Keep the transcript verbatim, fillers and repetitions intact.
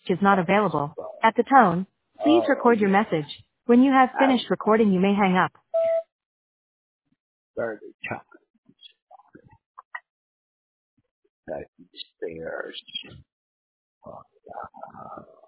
is not available. At the tone, please Oh, record your message. When you have I finished recording, you may hang up. very tired that stairs.